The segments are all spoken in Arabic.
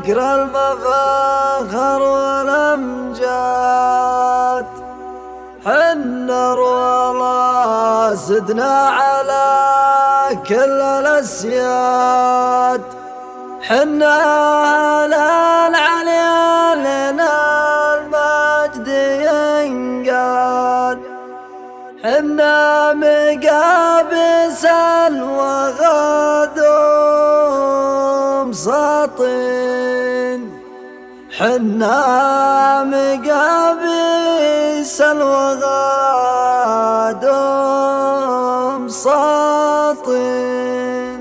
ذكر المفاخر والأمجاد، حنا والله سدنا على كل الأسياد، حنا على العليا لنا المجد ينقاد، حنا مقابس الوغادم ساطين، حنا مقابس الوغادم ساطين.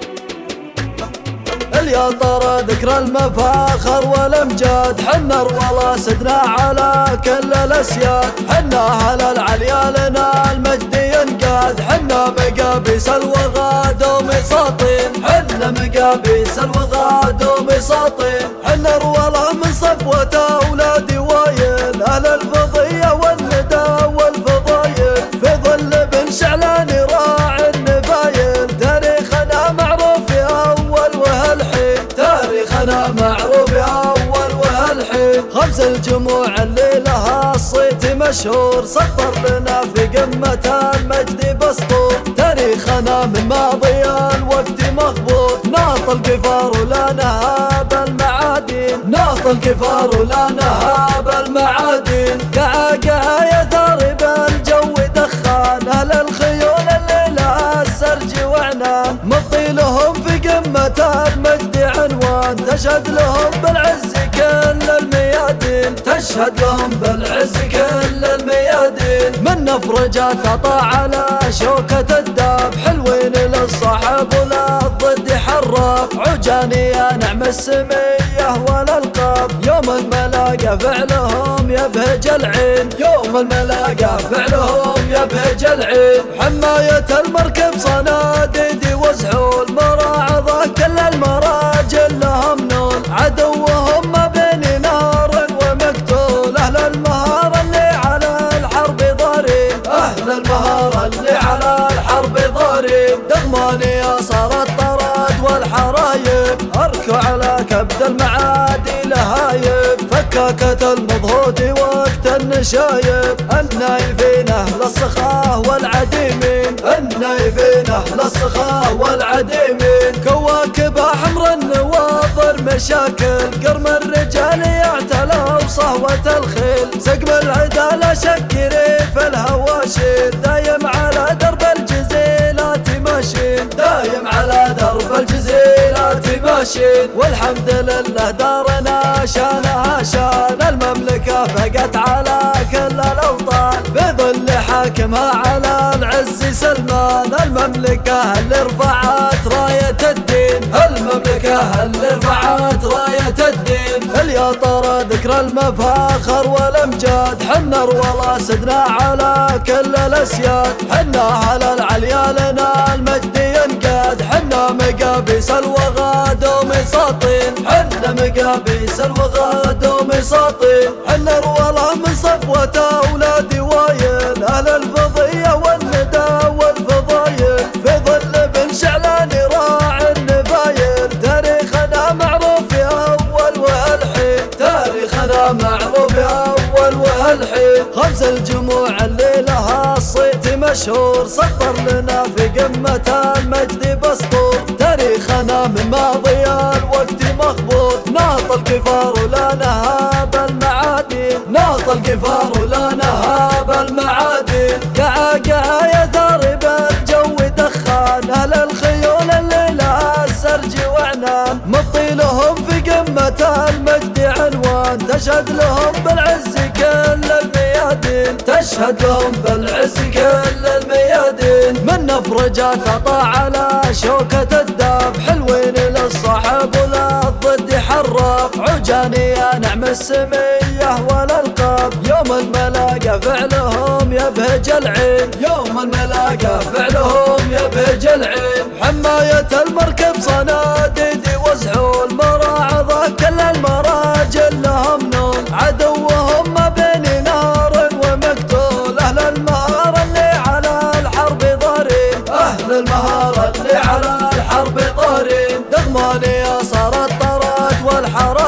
يا ترى ذكر المفاخر والامجاد، حنا والله سدنا على كل الاسياد، حنا على العليا لنا المجد ينقاد، حنا مقابيس الوغادم ساطين، حنا مقابيس الوغادم ساطين، حنا والله من صفوة اولاد وايل، اهل الفضية والندى والفضايل، في ظل بن شعلان راعي النفايل، تاريخنا معروف يا اول وهالحين، تاريخنا معروف يا اول وهالحين، خمس الجموع اللي لها الصيت مشهور، سطر لنا في قمة المجد بسطور، تاريخنا من ماضي الوقت مخبوط، ناط القفار ولا نهاب المعادين، ناط القفار ولا نهاب المعادين، قعقع يثارب الجو دخان، اهل الخيول اللي لها السرج وعنان، مطي لهم في قمة المجد عنوان، تشهد لهم بالعز كل الميادين، تشهد لهم بالعز كل الميادين، من نفرجات عطا على شوكة الداب، حلوين للصاحب ولا الضد حراب، عجاني يا نعم السمية والألقاب، يوم الملاقى فعلهم يبهج العين، يوم الملاقى فعلهم يبهج العين، حماية المركب صناديد وزحول، مراعظة كل المراجل لهم نول، عدوهم ما بين نار ومقتول، أهل المهارة اللي على الحرب ضارين، أهل المهارة اللي على الحرب ضارين، دغماني صار الطراد والحرايب، أركوا على كبد المعادي لهايب، فكاكة المضهود وقت النشايب، النايفين أهل السخاء والعديمين، النايفين أهل السخاء والعديمين، كواكب حمر النواظر مشاكل، قرم الرجال يعتلى وصهوة الخيل، سقم العدالة شكري في الهواشير، دايم على درب الجزيلات ماشين، دايم على درب الجزيلات ماشين، والحمد لله دارنا شانها شان، المملكة بقت على كل الأوطان، في ظل حاكمها على العز سلمان، المملكة اللي رفعت راية الدين، المملكة اللي رفعت راية الدين، يا ترى ذكر المفاخر والامجاد، حنا والله سدنا على كل الاسياد، حنا على العليا لنا المجد ينقاد، حنا مقابيس الوغادم ساطين، حنا مقابيس الوغادم ساطين، حنا والله من صفوة اولاد وايل، اهل الفضية والندى والفضايل، في ظل بن شعلان راعي النفايل، تاريخنا معروف يا اول وهالحين، تاريخنا معروف يا اول وهالحين، خمس الجموع اللي لها الصيت مشهور، سطر لنا في قمة المجد بسطور، تاريخنا من ماضي الوقت مخبوط، ناط القفار ولا نهاب المعادين، ناط القفار ولا نهاب المعادين، قعقع يثارب الجو دخان، اهل الخيول اللي لها السرج وعنان، مطي لهم في قمة المجد عنوان، تشهد لهم بالعز كل الميادين، تشهد لهم بالعز كل الميادين، من نفرجات عطا على شوكة الداب، حلوين للصاحب ولا الضد حراب، عجاني يا نعم السمية والألقاب، يوم الملاقى فعلهم يبهج العين، يوم الملاقى فعلهم يبهج العين، حماية المركب صناديد وزحول، مراعظة كل المراجل لهم نول، عدوهم ما بين نار ومقتول، أهل المهارة اللي على الحرب ضارين، أهل المهارة اللي على الحرب ضارين، دغماني صار الطراد والحرام.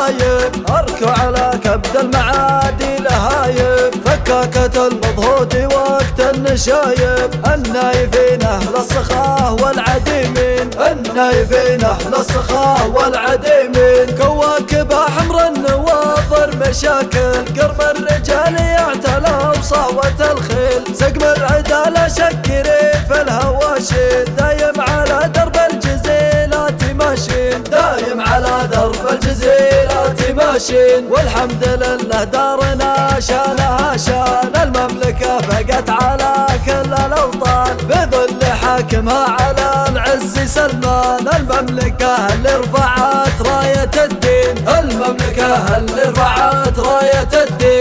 المضهود وقت النشايب، النايفين أهل السخاء والعديمين، النايفين أهل السخاء والعديمين. كواكب حمر النواظر مشاكل، قرب الرجال يعتلى وصاوة الخيل، سقم العدالة شكري في الهواشين، دايم على درب الجزيلات ماشين، دايم على درب الجزيلات ماشين. والحمد لله دارنا شانها شان، المملكة بقت على كل الأوطان، بظل حاكمها على العز سلمان، المملكة اللي رفعت راية الدين، المملكة اللي رفعت راية الدين.